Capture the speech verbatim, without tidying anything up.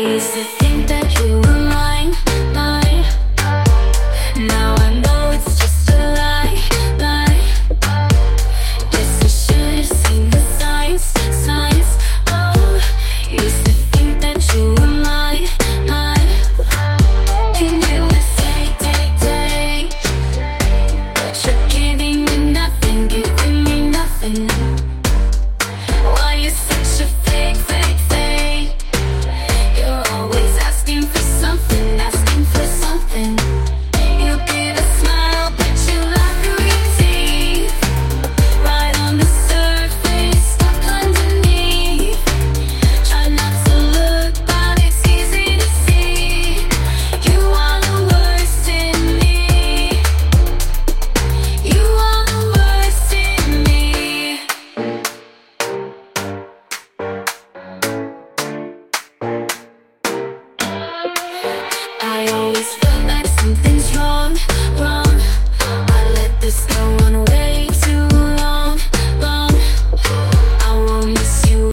Used to think that you were mine, mine. Now I know it's just a lie, lie. Guess I should've seen the signs, signs. Oh, used to think that you were mine, mine. And you would take, take, take, but you're giving me nothing, giving me nothing. Why you such a fake, fake, fake? You're always asking for something, asking for something. You give a smile, but you lie through your teeth. Right on the surface, stuck underneath. Try not to look, but it's easy to see. You are the worst in me. You are the worst in me. I always felt like something's wrong, wrong.